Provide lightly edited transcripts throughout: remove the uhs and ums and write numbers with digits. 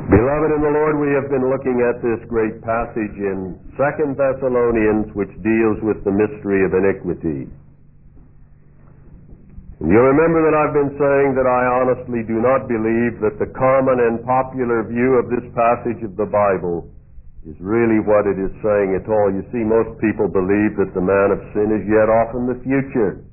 Beloved in the Lord, we have been looking at this great passage in 2 Thessalonians, which deals with the mystery of iniquity. And you'll remember that I've been saying that I honestly do not believe that the common and popular view of this passage of the Bible is really what it is saying at all. You see, most people believe that the man of sin is yet off in the future,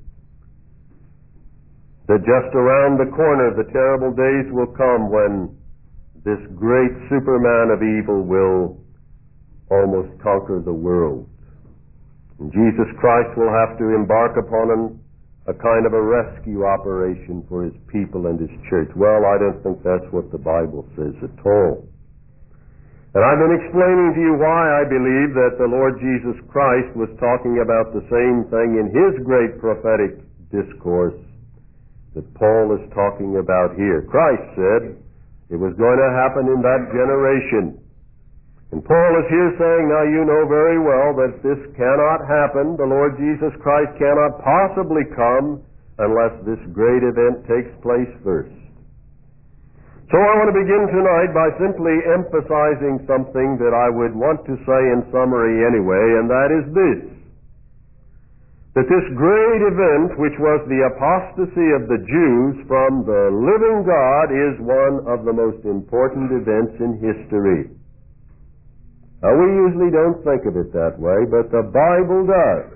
that just around the corner the terrible days will come when this great Superman of evil will almost conquer the world. And Jesus Christ will have to embark upon a kind of a rescue operation for his people and his church. Well, I don't think that's what the Bible says at all. And I've been explaining to you why I believe that the Lord Jesus Christ was talking about the same thing in his great prophetic discourse that Paul is talking about here. Christ said it was going to happen in that generation. And Paul is here saying, now you know very well that this cannot happen. The Lord Jesus Christ cannot possibly come unless this great event takes place first. So I want to begin tonight by simply emphasizing something that I would want to say in summary anyway, and that is this: that this great event, which was the apostasy of the Jews from the living God, is one of the most important events in history. Now, we usually don't think of it that way, but the Bible does.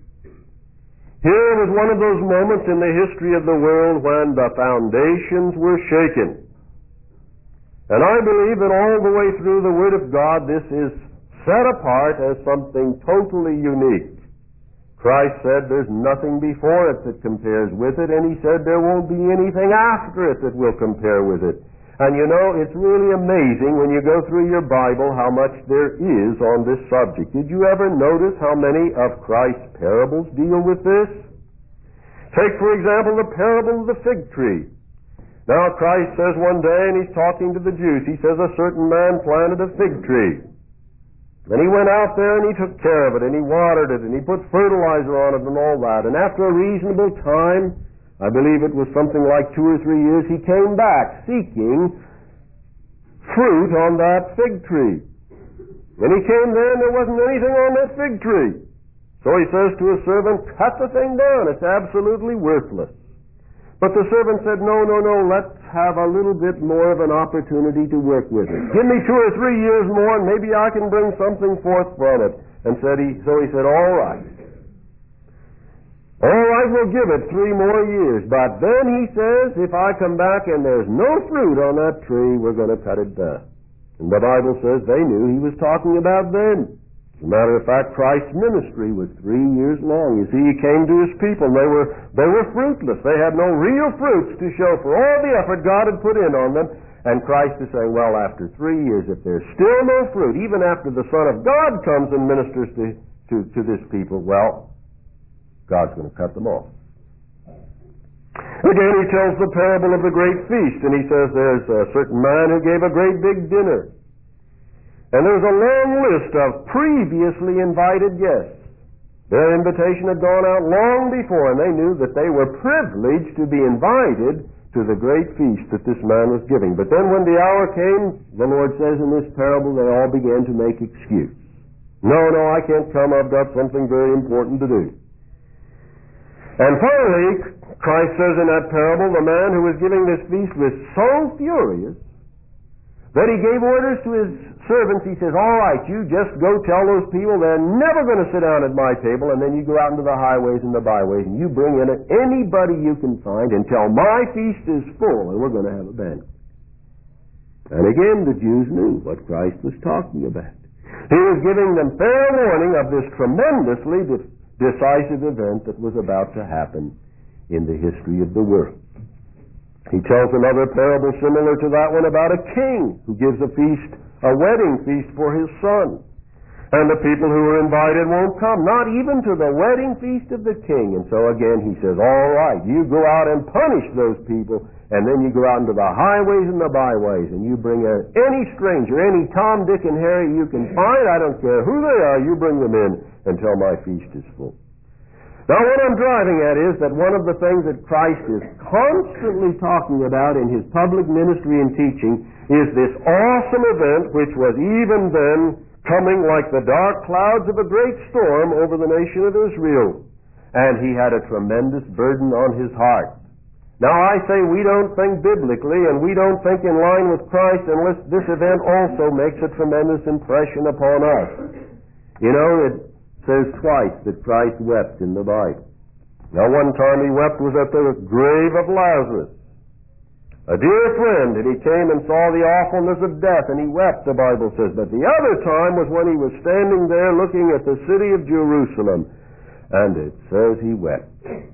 Here was one of those moments in the history of the world when the foundations were shaken. And I believe that all the way through the Word of God, this is set apart as something totally unique. Christ said there's nothing before it that compares with it, and he said there won't be anything after it that will compare with it. And you know, it's really amazing when you go through your Bible how much there is on this subject. Did you ever notice how many of Christ's parables deal with this? Take, for example, the parable of the fig tree. Now, Christ says one day, and he's talking to the Jews, he says, a certain man planted a fig tree. And he went out there and he took care of it, and he watered it, and he put fertilizer on it and all that. And after a reasonable time, I believe it was something like 2 or 3 years, he came back seeking fruit on that fig tree. When he came there and there wasn't anything on that fig tree. So he says to his servant, cut the thing down, it's absolutely worthless. But the servant said, no, let's have a little bit more of an opportunity to work with it. Give me 2 or 3 years more and maybe I can bring something forth from it. And so he said, all right, we'll give it 3 more years. But then he says, if I come back and there's no fruit on that tree, we're going to cut it down. And the Bible says they knew he was talking about them. As a matter of fact, Christ's ministry was 3 years long. You see, he came to his people, and they were fruitless. They had no real fruits to show for all the effort God had put in on them. And Christ is saying, well, after 3 years, if there's still no fruit, even after the Son of God comes and ministers to this people, well, God's going to cut them off. Again, he tells the parable of the great feast, and he says there's a certain man who gave a great big dinner. And there's a long list of previously invited guests. Their invitation had gone out long before, and they knew that they were privileged to be invited to the great feast that this man was giving. But then when the hour came, the Lord says in this parable, they all began to make excuse. No, I can't come, I've got something very important to do. And finally, Christ says in that parable, the man who was giving this feast was so furious that he gave orders to his servants. He says, all right, you just go tell those people they're never going to sit down at my table, and then you go out into the highways and the byways, and you bring in anybody you can find until my feast is full, and we're going to have a banquet. And again, the Jews knew what Christ was talking about. He was giving them fair warning of this tremendously decisive event that was about to happen in the history of the world. He tells another parable similar to that one about a king who gives a feast, a wedding feast for his son. And the people who are invited won't come, not even to the wedding feast of the king. And so again he says, all right, you go out and punish those people, and then you go out into the highways and the byways, and you bring any stranger, any Tom, Dick, and Harry you can find, I don't care who they are, you bring them in until my feast is full. Now, what I'm driving at is that one of the things that Christ is constantly talking about in his public ministry and teaching is this awesome event which was even then coming like the dark clouds of a great storm over the nation of Israel. And he had a tremendous burden on his heart. Now, I say we don't think biblically and we don't think in line with Christ unless this event also makes a tremendous impression upon us. You know, it says twice that Christ wept in the Bible. Now, one time he wept was at the grave of Lazarus, a dear friend, and he came and saw the awfulness of death, and he wept, the Bible says. But the other time was when he was standing there looking at the city of Jerusalem, and it says he wept.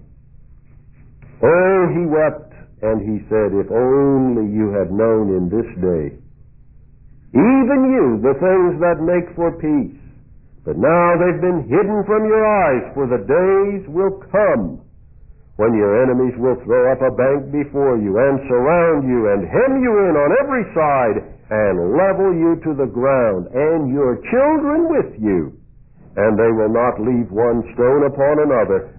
Oh, he wept, and he said, if only you had known in this day, even you, the things that make for peace, but now they've been hidden from your eyes, for the days will come when your enemies will throw up a bank before you and surround you and hem you in on every side and level you to the ground, and your children with you, and they will not leave one stone upon another,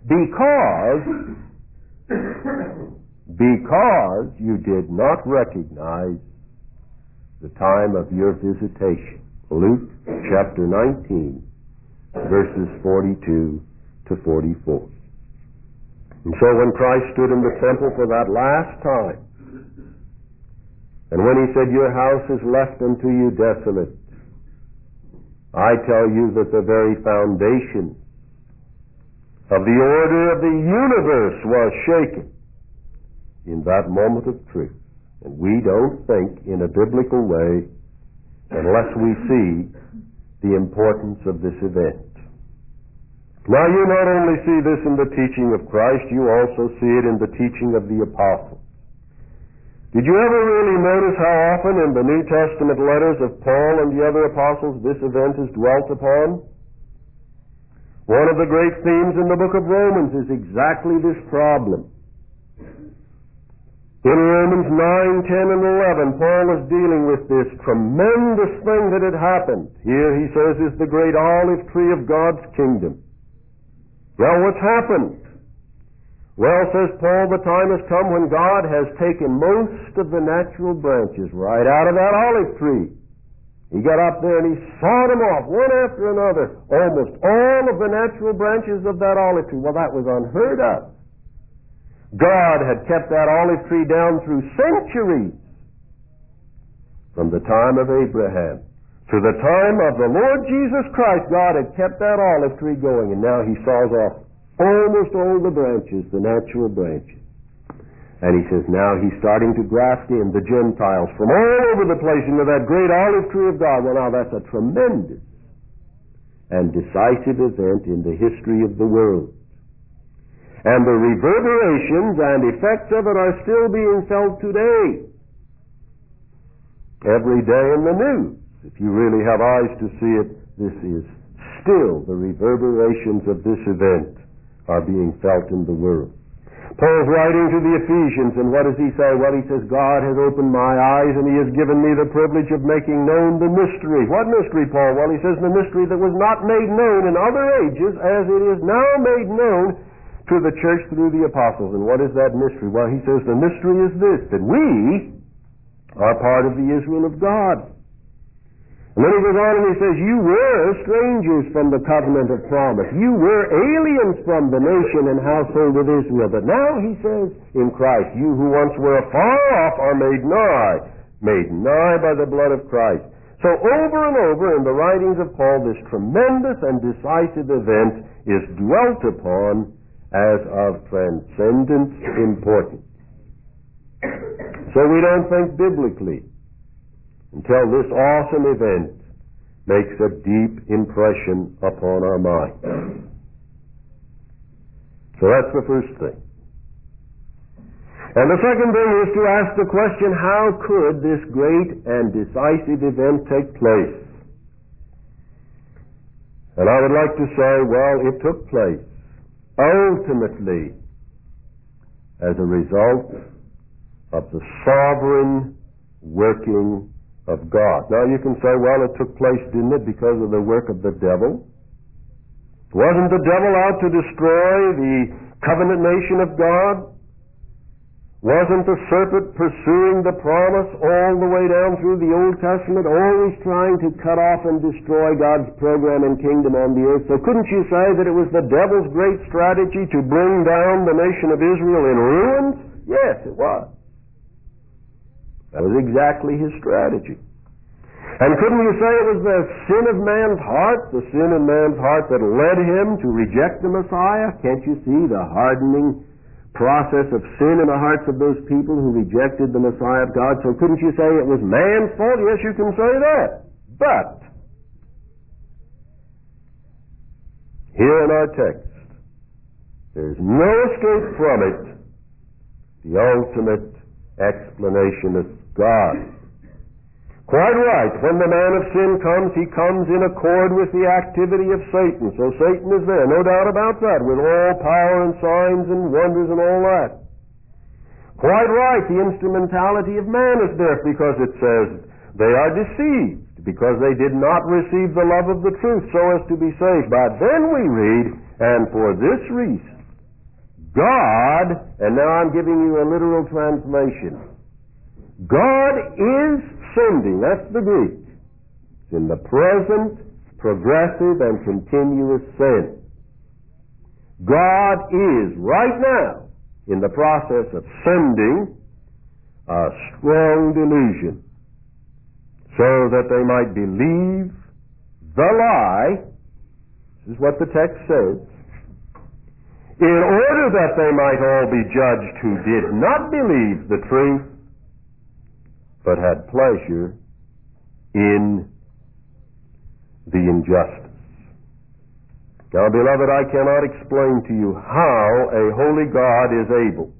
because you did not recognize the time of your visitation. Luke chapter 19, verses 42 to 44. And so when Christ stood in the temple for that last time, and when he said, your house is left unto you desolate, I tell you that the very foundation of the order of the universe was shaken in that moment of truth. And we don't think in a biblical way unless we see the importance of this event. Now, you not only see this in the teaching of Christ, you also see it in the teaching of the apostles. Did you ever really notice how often in the New Testament letters of Paul and the other apostles this event is dwelt upon? One of the great themes in the book of Romans is exactly this problem. In Romans 9, 10, and 11, Paul is dealing with this tremendous thing that had happened. Here he says is the great olive tree of God's kingdom. Well, what's happened? Well, says Paul, the time has come when God has taken most of the natural branches right out of that olive tree. He got up there and he sawed them off, one after another, almost all of the natural branches of that olive tree. Well, that was unheard of. God had kept that olive tree down through centuries, from the time of Abraham to the time of the Lord Jesus Christ. God had kept that olive tree going, and now he saws off almost all the branches, the natural branches. And he says now he's starting to graft in the Gentiles from all over the place into that great olive tree of God. Well, now that's a tremendous and decisive event in the history of the world. And the reverberations and effects of it are still being felt today. Every day in the news. If you really have eyes to see it, this is still the reverberations of this event are being felt in the world. Paul's writing to the Ephesians, and what does he say? Well, he says, God has opened my eyes, and he has given me the privilege of making known the mystery. What mystery, Paul? Well, he says the mystery that was not made known in other ages, as it is now made known to the church through the apostles. And what is that mystery? Well, he says the mystery is this, that we are part of the Israel of God. And then he goes on and he says, you were strangers from the covenant of promise. You were aliens from the nation and household of Israel. But now he says, in Christ, you who once were afar off are made nigh by the blood of Christ. So over and over in the writings of Paul, this tremendous and decisive event is dwelt upon as of transcendent importance. So we don't think biblically until this awesome event makes a deep impression upon our mind. So that's the first thing. And the second thing is to ask the question, how could this great and decisive event take place? And I would like to say, well, it took place ultimately as a result of the sovereign working of God. Now you can say, well, it took place, didn't it, because of the work of the devil? Wasn't the devil out to destroy the covenant nation of God? Wasn't the serpent pursuing the promise all the way down through the Old Testament, always trying to cut off and destroy God's program and kingdom on the earth? So couldn't you say that it was the devil's great strategy to bring down the nation of Israel in ruins? Yes, it was. That was exactly his strategy. And couldn't you say it was the sin of man's heart, the sin in man's heart that led him to reject the Messiah? Can't you see the hardening process of sin in the hearts of those people who rejected the Messiah of God? So couldn't you say it was man's fault? Yes, you can say that. But here in our text, there's no escape from it. The ultimate explanation is God. Quite right. When the man of sin comes, he comes in accord with the activity of Satan. So Satan is there, no doubt about that, with all power and signs and wonders and all that. Quite right. The instrumentality of man is there because it says they are deceived because they did not receive the love of the truth so as to be saved. But then we read, and for this reason, God, and now I'm giving you a literal translation, God is sending, that's the Greek, in the present, progressive, and continuous sense. God is right now in the process of sending a strong delusion so that they might believe the lie. This is what the text says. In order that they might all be judged who did not believe the truth, but had pleasure in the injustice. Now, beloved, I cannot explain to you how a holy God is able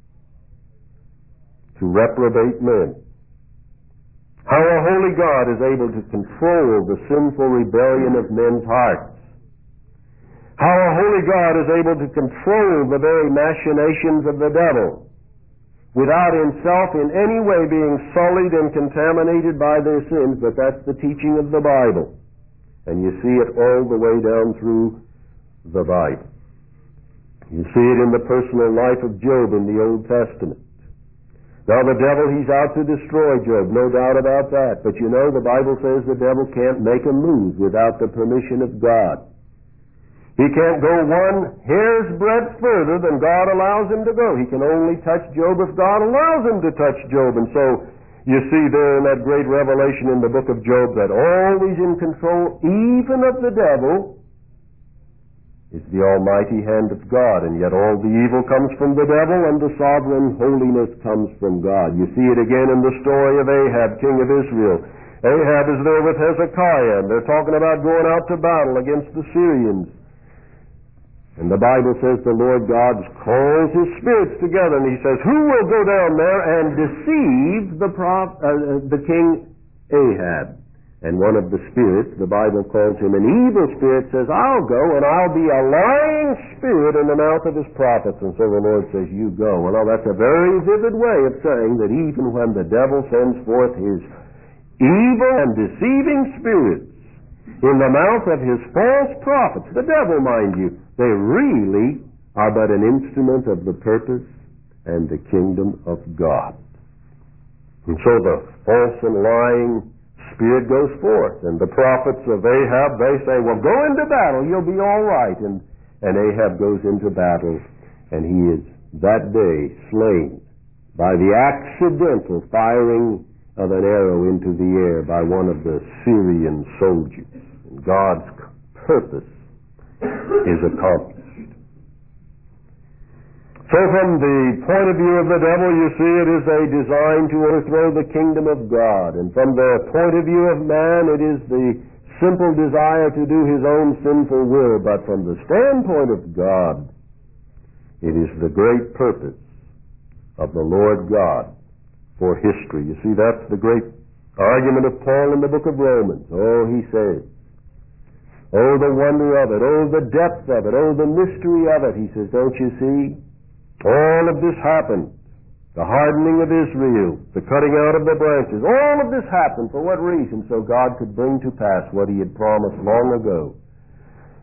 to reprobate men. How a holy God is able to control the sinful rebellion of men's hearts. How a holy God is able to control the very machinations of the devil, without himself in any way being sullied and contaminated by their sins, but that's the teaching of the Bible. And you see it all the way down through the Bible. You see it in the personal life of Job in the Old Testament. Now the devil, he's out to destroy Job, no doubt about that. But you know, the Bible says the devil can't make a move without the permission of God. He can't go one hair's breadth further than God allows him to go. He can only touch Job if God allows him to touch Job. And so you see there in that great revelation in the book of Job that always in control, even of the devil, is the almighty hand of God. And yet all the evil comes from the devil and the sovereign holiness comes from God. You see it again in the story of Ahab, king of Israel. Ahab is there with Hezekiah, and they're talking about going out to battle against the Syrians. And the Bible says the Lord God calls his spirits together, and he says, who will go down there and deceive the king Ahab? And one of the spirits, the Bible calls him an evil spirit, says, I'll go, and I'll be a lying spirit in the mouth of his prophets. And so the Lord says, you go. Well, that's a very vivid way of saying that even when the devil sends forth his evil and deceiving spirits in the mouth of his false prophets, the devil, mind you, they really are but an instrument of the purpose and the kingdom of God. And so the false and lying spirit goes forth, and the prophets of Ahab, they say, well, go into battle, you'll be all right. And Ahab goes into battle, and he is that day slain by the accidental firing of an arrow into the air by one of the Syrian soldiers. And God's purpose is accomplished. So from the point of view of the devil, you see, it is a design to overthrow the kingdom of God. And from the point of view of man, it is the simple desire to do his own sinful will. But from the standpoint of God, it is the great purpose of the Lord God for history. You see, that's the great argument of Paul in the book of Romans. Oh, he says, oh, the wonder of it, oh, the depth of it, oh, the mystery of it. He says, don't you see? All of this happened. The hardening of Israel, the cutting out of the branches, all of this happened for what reason? So God could bring to pass what he had promised long ago.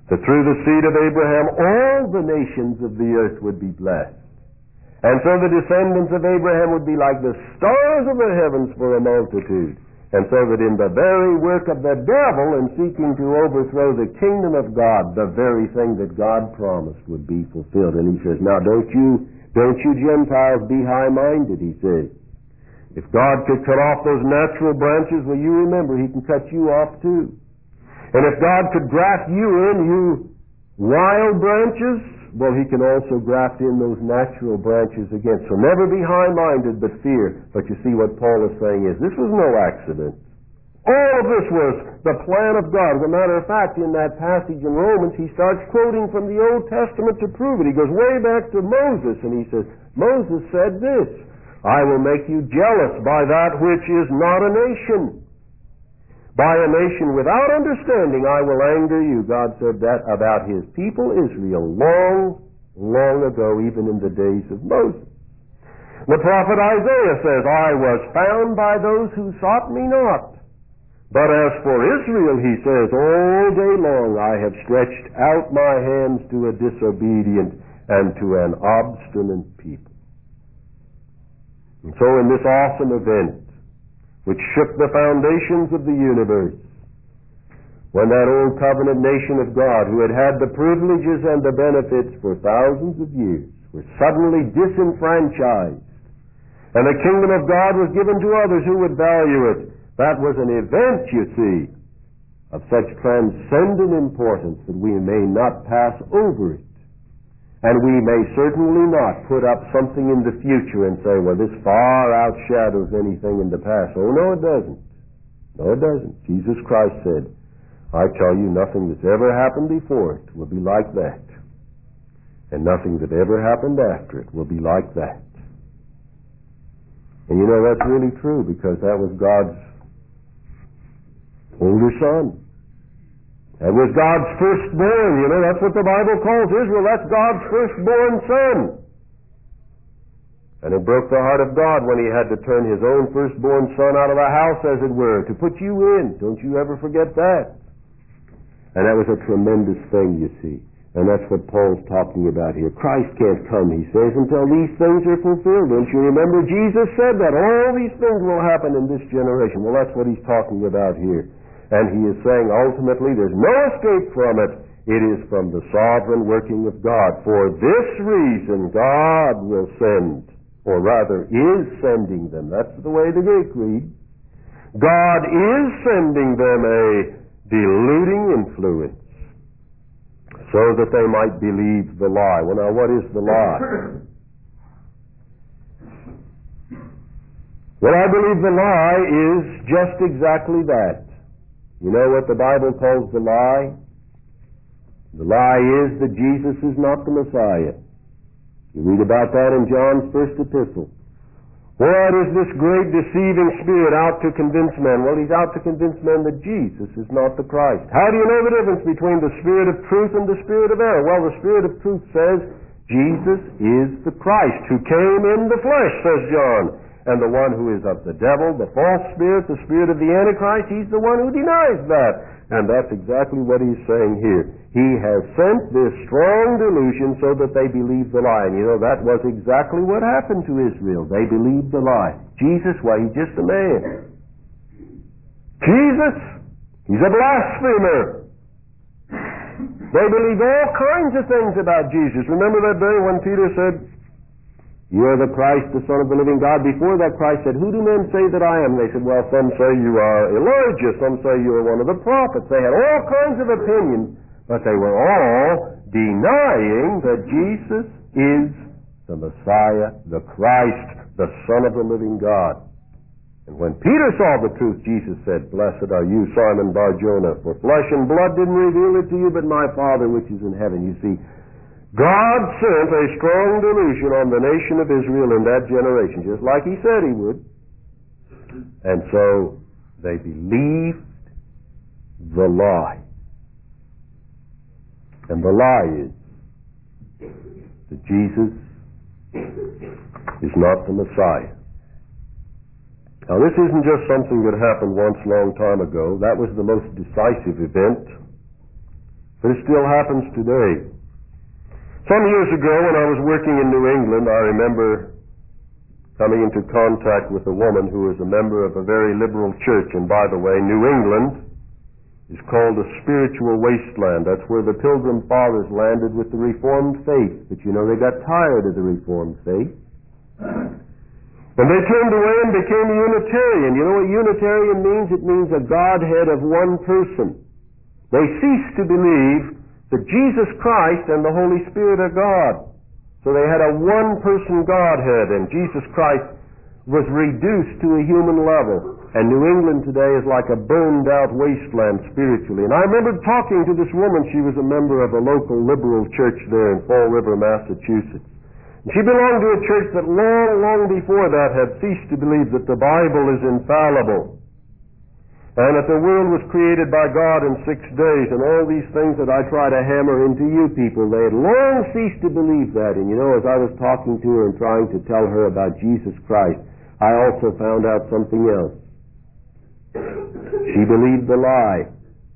that through the seed of Abraham all the nations of the earth would be blessed. And so the descendants of Abraham would be like the stars of the heavens for a multitude. And so that in the very work of the devil in seeking to overthrow the kingdom of God, the very thing that God promised would be fulfilled. And he says, now don't you Gentiles be high-minded, he says. If God could cut off those natural branches, well, you remember, he can cut you off too. And if God could graft you in, you wild branches, well, he can also graft in those natural branches again. So never be high-minded, but fear. But you see what Paul is saying is, this was no accident. All of this was the plan of God. As a matter of fact, in that passage in Romans, he starts quoting from the Old Testament to prove it. He goes way back to Moses, and he says, Moses said this, I will make you jealous by that which is not a nation. By a nation without understanding I will anger you. God said that about his people Israel long, long ago, even in the days of Moses. The prophet Isaiah says, I was found by those who sought me not. But as for Israel, he says, all day long I have stretched out my hands to a disobedient and to an obstinate people. And so in this awesome event, which shook the foundations of the universe, when that old covenant nation of God, who had had the privileges and the benefits for thousands of years, were suddenly disenfranchised, and the kingdom of God was given to others who would value it. That was an event, you see, of such transcendent importance that we may not pass over it. And we may certainly not put up something in the future and say, well, this far outshadows anything in the past. Oh, no, it doesn't. No, it doesn't. Jesus Christ said, I tell you, nothing that's ever happened before it will be like that. And nothing that ever happened after it will be like that. And you know, that's really true, because that was God's older son. That was God's firstborn. You know, that's what the Bible calls Israel. That's God's firstborn son. And it broke the heart of God when he had to turn his own firstborn son out of the house, as it were, to put you in. Don't you ever forget that. And that was a tremendous thing, you see. And that's what Paul's talking about here. Christ can't come, he says, until these things are fulfilled. Don't you remember? Jesus said that all these things will happen in this generation. Well, that's what he's talking about here. And he is saying ultimately there's no escape from it. It is from the sovereign working of God. For this reason God will send, or rather is sending them. That's the way the Greek reads. God is sending them a deluding influence so that they might believe the lie. Well, now what is the lie? Well, I believe the lie is just exactly that. You know what the Bible calls the lie? The lie is that Jesus is not the Messiah. You read about that in John's first epistle. What is this great deceiving spirit out to convince men? Well, he's out to convince men that Jesus is not the Christ. How do you know the difference between the spirit of truth and the spirit of error? Well, the spirit of truth says Jesus is the Christ who came in the flesh, says John. And the one who is of the devil, the false spirit, the spirit of the Antichrist, he's the one who denies that. And that's exactly what he's saying here. He has sent this strong delusion so that they believe the lie. And you know, that was exactly what happened to Israel. They believed the lie. Jesus, why, he's just a man. Jesus, he's a blasphemer. They believed all kinds of things about Jesus. Remember that day when Peter said, you are the Christ, the Son of the living God. Before that, Christ said, who do men say that I am? They said, well, some say you are Elijah, some say you are one of the prophets. They had all kinds of opinions, but they were all denying that Jesus is the Messiah, the Christ, the Son of the living God. And when Peter saw the truth, Jesus said, blessed are you, Simon Bar-Jonah, for flesh and blood didn't reveal it to you, but my Father which is in heaven. You see, God sent a strong delusion on the nation of Israel in that generation, just like he said he would. And so they believed the lie. And the lie is that Jesus is not the Messiah. Now, this isn't just something that happened once a long time ago. That was the most decisive event But it still happens today. Some years ago when I was working in New England, I remember coming into contact with a woman who was a member of a very liberal church. And by the way, New England is called a spiritual wasteland. That's where the Pilgrim Fathers landed with the Reformed faith. But you know, they got tired of the Reformed faith. And they turned away and became a Unitarian. You know what Unitarian means? It means a Godhead of one person. They ceased to believe that Jesus Christ and the Holy Spirit are God. So they had a one-person Godhead, and Jesus Christ was reduced to a human level. And New England today is like a burned-out wasteland spiritually. And I remember talking to this woman. She was a member of a local liberal church there in Fall River, Massachusetts. And she belonged to a church that long, long before that had ceased to believe that the Bible is infallible, and that the world was created by God in 6 days, and all these things that I try to hammer into you people. They had long ceased to believe that. And you know, as I was talking to her and trying to tell her about Jesus Christ, I also found out something else. She believed the lie.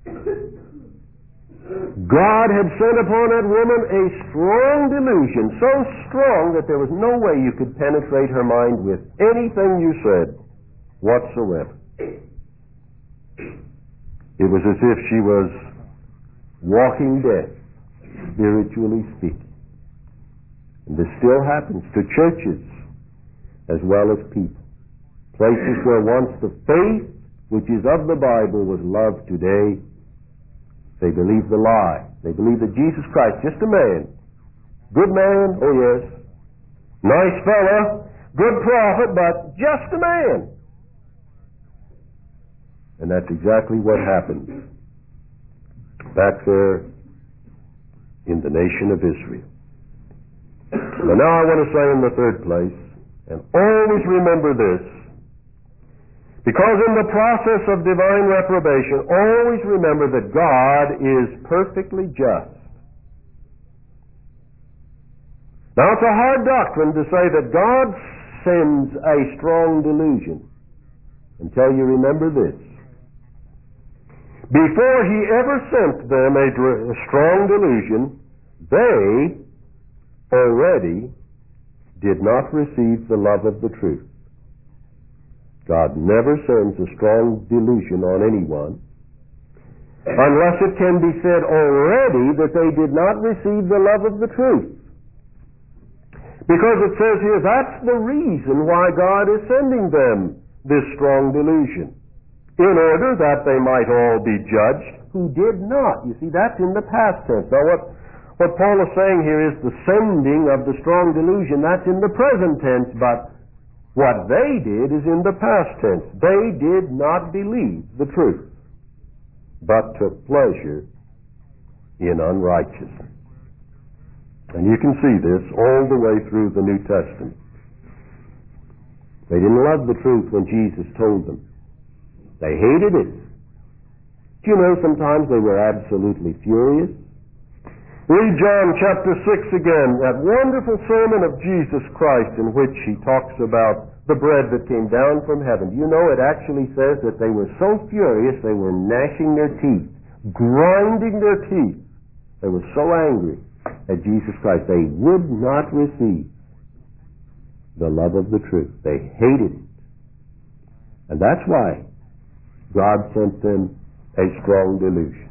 God had sent upon that woman a strong delusion, so strong that there was no way you could penetrate her mind with anything you said whatsoever. It was as if she was walking dead, spiritually speaking. And this still happens to churches as well as people. Places where once the faith which is of the Bible was loved, today they believe the lie. They believe that Jesus Christ, just a man, good man, oh yes, nice fella, good prophet, but just a man. And that's exactly what happened back there in the nation of Israel. But now I want to say in the third place, and always remember this, because in the process of divine reprobation, always remember that God is perfectly just. Now it's a hard doctrine to say that God sends a strong delusion until you remember this. Before he ever sent them a strong delusion, they already did not receive the love of the truth. God never sends a strong delusion on anyone unless it can be said already that they did not receive the love of the truth. Because it says here, that's the reason why God is sending them this strong delusion, in order that they might all be judged who did not. You see, that's in the past tense. Now what Paul is saying here is the sending of the strong delusion, that's in the present tense, but what they did is in the past tense. They did not believe the truth, but took pleasure in unrighteousness. And you can see this all the way through the New Testament. They didn't love the truth when Jesus told them. They hated it. Do you know sometimes they were absolutely furious? Read John chapter 6 again, that wonderful sermon of Jesus Christ in which he talks about the bread that came down from heaven. Do you know it actually says that they were so furious they were gnashing their teeth, grinding their teeth. They were so angry at Jesus Christ. They would not receive the love of the truth. They hated it. And that's why God sent them a strong delusion.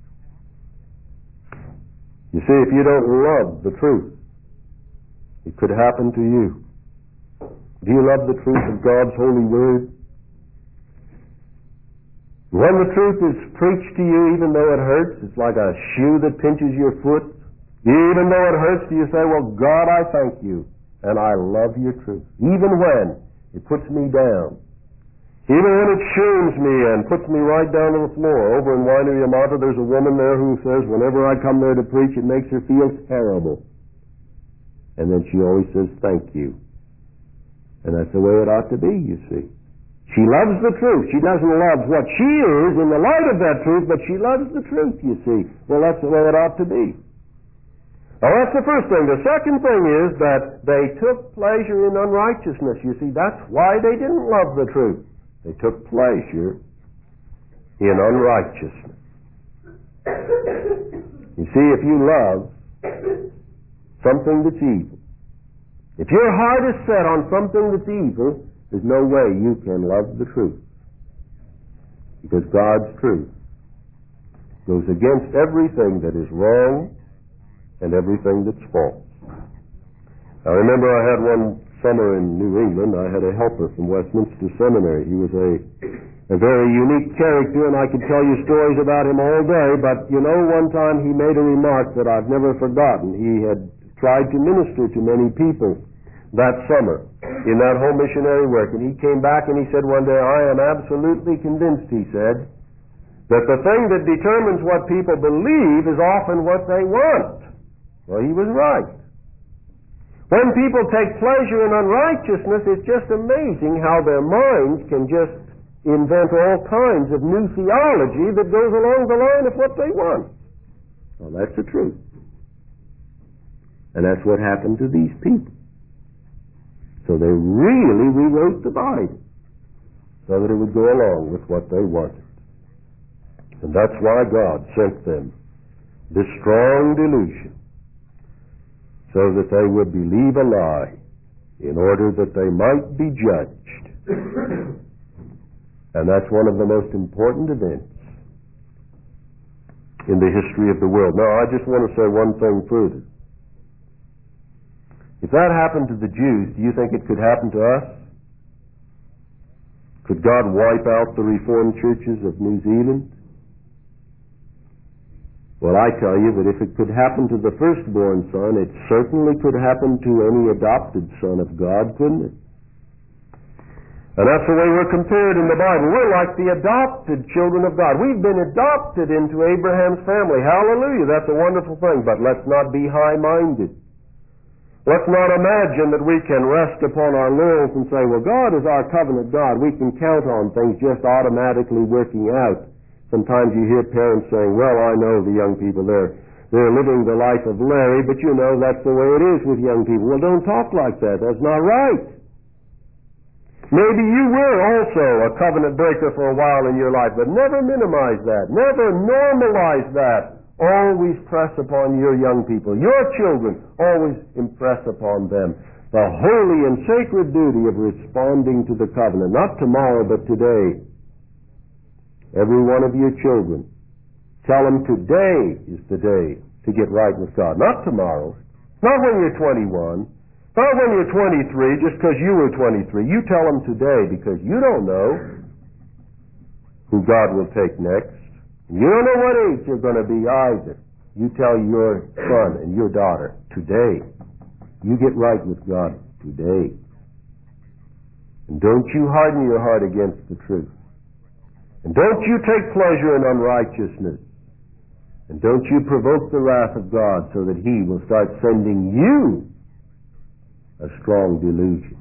You see, if you don't love the truth, it could happen to you. Do you love the truth of God's holy word? When the truth is preached to you, even though it hurts, it's like a shoe that pinches your foot. Even though it hurts, do you say, well, God, I thank you, and I love your truth, even when it puts me down. Even when it shames me and puts me right down to the floor. Over in Wainuiamata, there's a woman there who says, whenever I come there to preach, it makes her feel terrible. And then she always says, thank you. And that's the way it ought to be, you see. She loves the truth. She doesn't love what she is in the light of that truth, but she loves the truth, you see. Well, that's the way it ought to be. Now, that's the first thing. The second thing is that they took pleasure in unrighteousness. You see, that's why they didn't love the truth. They took pleasure in unrighteousness. see, if you love something that's evil, if your heart is set on something that's evil, there's no way you can love the truth. Because God's truth goes against everything that is wrong and everything that's false. I remember I had one summer in New England, I had a helper from Westminster Seminary. He was a very unique character, and I could tell you stories about him all day, but you know, one time he made a remark that I've never forgotten. He had tried to minister to many people that summer in that home missionary work, and he came back and he said one day, I am absolutely convinced, he said, that the thing that determines what people believe is often what they want. Well, he was right. When people take pleasure in unrighteousness, it's just amazing how their minds can just invent all kinds of new theology that goes along the line of what they want. Well, that's the truth. And that's what happened to these people. So they really rewrote the Bible so that it would go along with what they wanted. And that's why God sent them this strong delusion, so that they would believe a lie in order that they might be judged. And that's one of the most important events in the history of the world. Now, I just want to say one thing further. If that happened to the Jews, do you think it could happen to us? Could God wipe out the Reformed churches of New Zealand? Well, I tell you that if it could happen to the firstborn son, it certainly could happen to any adopted son of God, couldn't it? And that's the way we're compared in the Bible. We're like the adopted children of God. We've been adopted into Abraham's family. Hallelujah, that's a wonderful thing. But let's not be high-minded. Let's not imagine that we can rest upon our laurels and say, well, God is our covenant God. We can count on things just automatically working out. Sometimes you hear parents saying, well, I know the young people, they're living the life of Larry, but you know that's the way it is with young people. Well, don't talk like that. That's not right. Maybe you were also a covenant breaker for a while in your life, but never minimize that. Never normalize that. Always press upon your young people, your children, always impress upon them the holy and sacred duty of responding to the covenant, not tomorrow, but today. Every one of your children, tell them today is the day to get right with God, not tomorrow, not when you're 21, not when you're 23, just because you were 23. You tell them today, because you don't know who God will take next. You don't know what age you're going to be either. You tell your son and your daughter, today, you get right with God today. And don't you harden your heart against the truth. And don't you take pleasure in unrighteousness. And don't you provoke the wrath of God so that He will start sending you a strong delusion,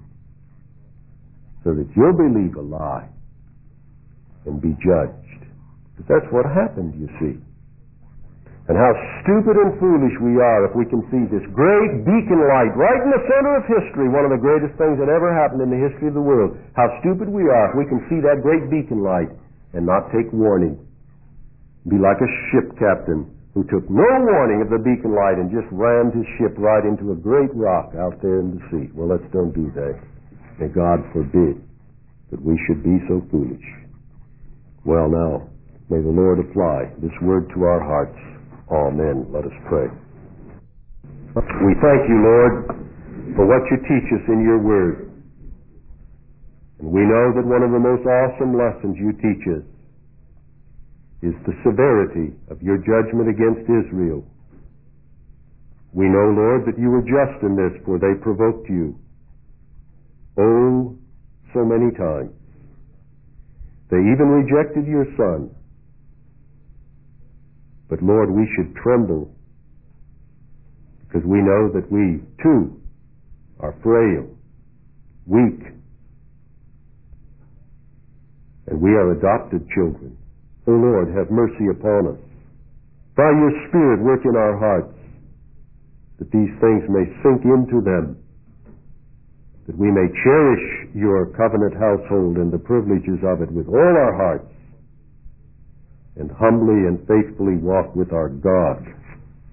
so that you'll believe a lie and be judged. But that's what happened, you see. And how stupid and foolish we are if we can see this great beacon light right in the center of history, one of the greatest things that ever happened in the history of the world. How stupid we are if we can see that great beacon light and not take warning. Be like a ship captain who took no warning of the beacon light and just rammed his ship right into a great rock out there in the sea. Well, let's don't do that. May God forbid that we should be so foolish. Well, now, may the Lord apply this word to our hearts. Amen. Let us pray. We thank you, Lord, for what you teach us in your word. And we know that one of the most awesome lessons you teach us is the severity of your judgment against Israel. We know, Lord, that you were just in this, for they provoked you. Oh, so many times. They even rejected your Son. But Lord, we should tremble because we know that we, too, are frail, weak, and we are adopted children. O Lord, have mercy upon us. By your Spirit, work in our hearts that these things may sink into them, that we may cherish your covenant household and the privileges of it with all our hearts, and humbly and faithfully walk with our God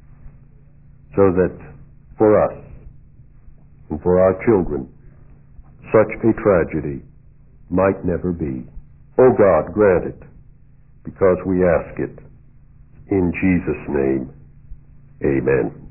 so that for us and for our children, such a tragedy might never be. O God, grant it, because we ask it in Jesus' name. Amen.